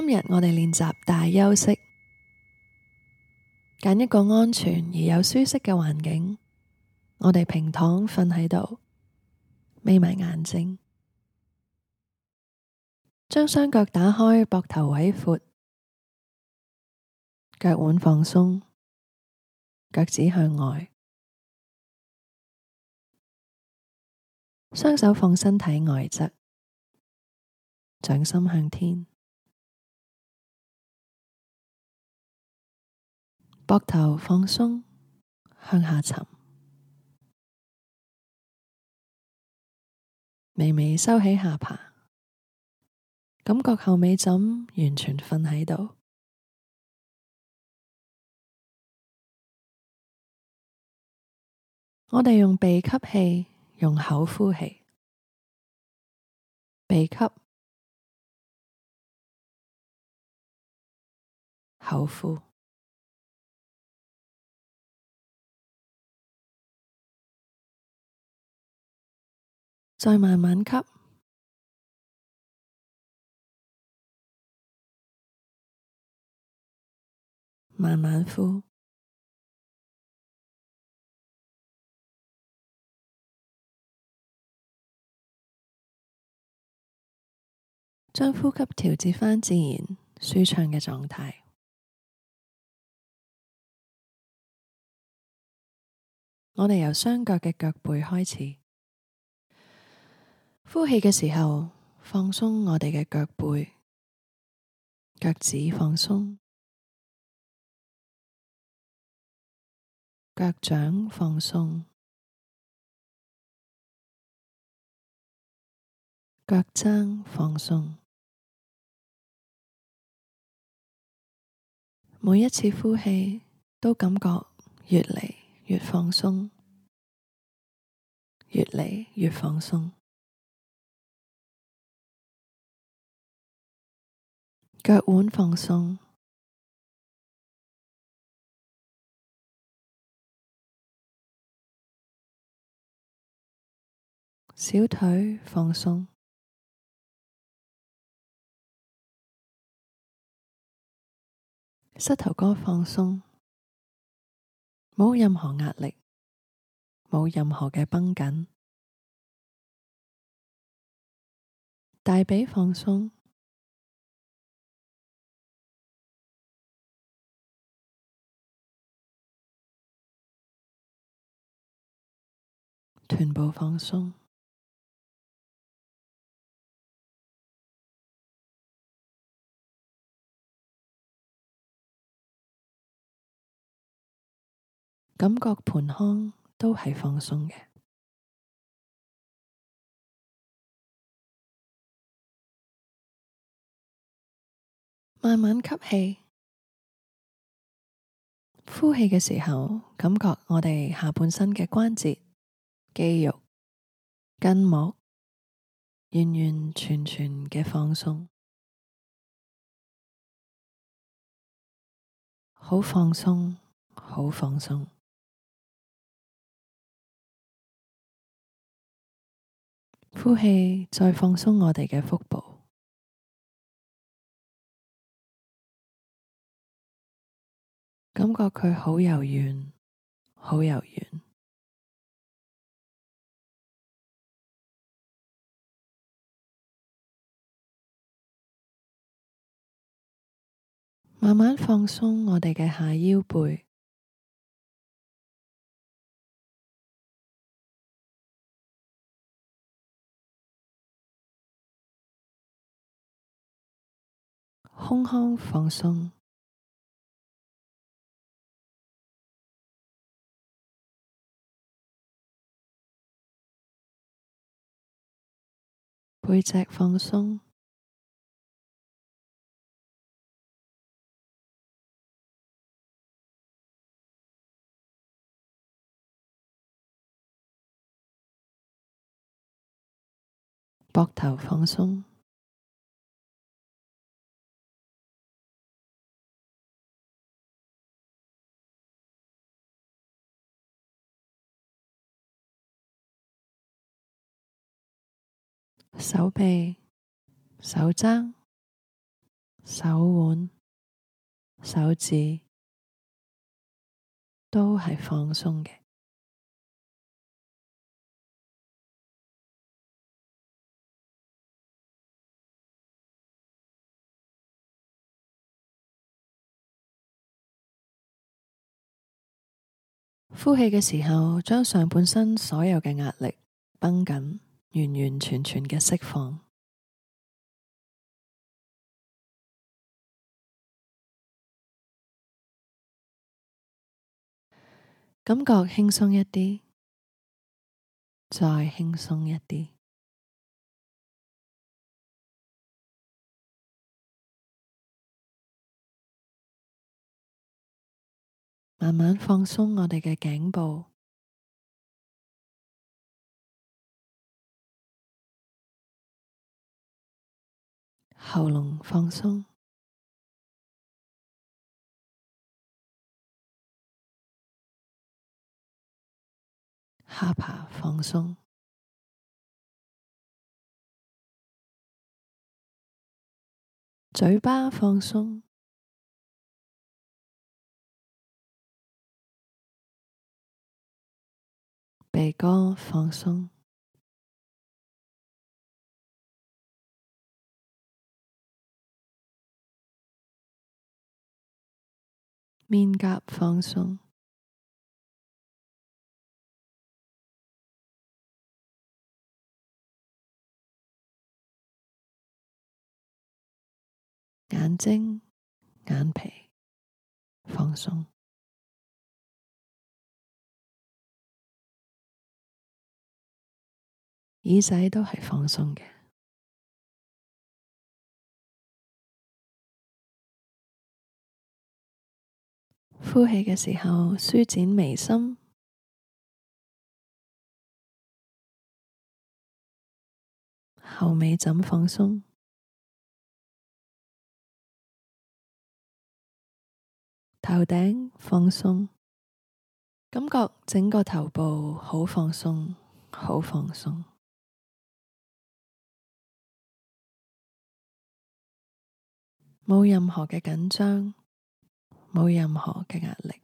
今日我哋練習大休息，揀一個安全而又舒適嘅環境，我哋平躺瞓喺度，眯埋眼睛，將雙腳打開，膊頭位闊，腳腕放鬆，腳趾向外，雙手放身體外側，掌心向天，膊頭放鬆，向下沉，微微收起下巴，感覺後尾枕完全瞓喺度。我哋用鼻吸氣，用口呼氣。鼻吸，口呼，再慢慢吸，慢慢呼。將呼吸調節返自然舒暢嘅狀態。我哋由雙腳嘅腳背開始，呼氣嘅時候放鬆我哋嘅腳背，腳趾放鬆，腳掌放鬆，腳踭放鬆。每一次呼氣都感覺越嚟越放鬆，越嚟越放鬆。腳腕放鬆，小腿放鬆，膝頭哥放鬆，冇任何壓力，冇任何嘅繃緊。大髀放鬆，臀部放鬆，感覺盆腔都係放鬆嘅。慢慢吸氣，呼氣嘅時候，感覺我哋下半身嘅關節、肌肉、筋膜完完全全嘅放鬆，好放鬆，好放鬆。呼氣，再放鬆我哋嘅腹部，感覺佢好柔軟，好柔軟。慢慢放鬆我哋嘅下腰背，胸腔放鬆，背脊放鬆，膊頭放鬆，手臂、手踭、 手腕、手指都係放鬆嘅。呼氣嘅時候，將上半身所有嘅壓力、繃緊，完完全全嘅釋放，感覺輕鬆一啲，再輕鬆一啲，慢慢放鬆我哋嘅頸部、喉嚨放鬆，下巴放鬆，嘴巴放鬆，鼻哥放鬆，面頰放鬆，眼睛、眼皮放鬆，耳仔都係放鬆嘅。呼氣嘅時候，舒展眉心，後尾枕放鬆，頭頂放鬆，感覺整個頭部好放鬆，好放鬆，冇任何嘅緊張，冇任何嘅壓力。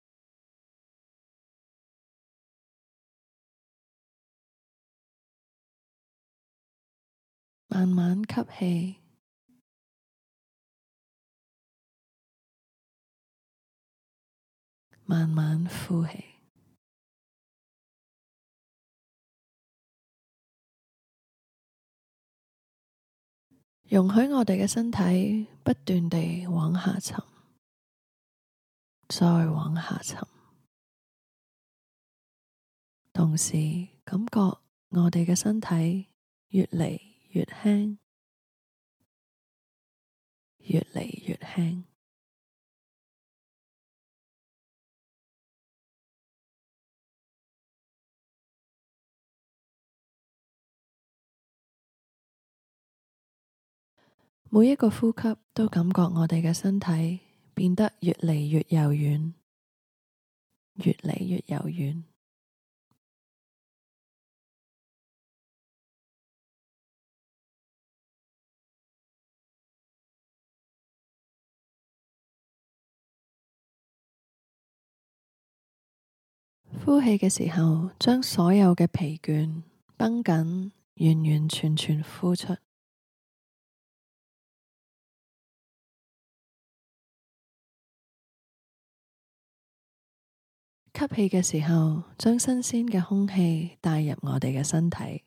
慢慢吸氣，慢慢呼氣。容許我哋嘅身體不斷地往下沉，再往下沉，同時感覺我哋嘅身體越嚟越輕，越嚟越輕。每一個呼吸都感覺我哋嘅身體變得越嚟越柔軟，越嚟越柔軟。呼氣嘅時候，將所有嘅疲倦、繃緊完完全全呼出。吸氣嘅時候，將新鮮嘅空氣帶入我哋嘅身體，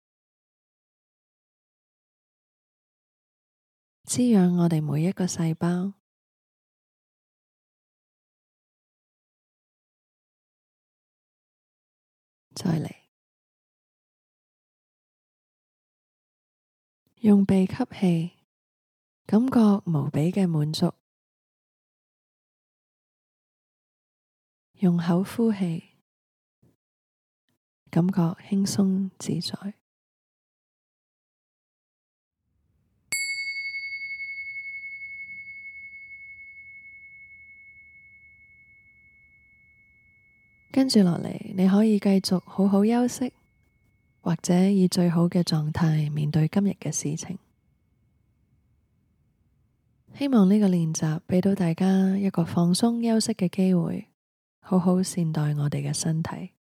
滋養我哋每一個細胞。再嚟，用鼻吸氣，感覺無比嘅滿足；用口呼氣，感覺輕鬆自在。跟住落嚟，你可以繼續好好休息，或者以最好嘅狀態面對今日嘅事情。 希望呢個練習畀到大家一個放鬆休息嘅機會，好好善待我哋嘅身體。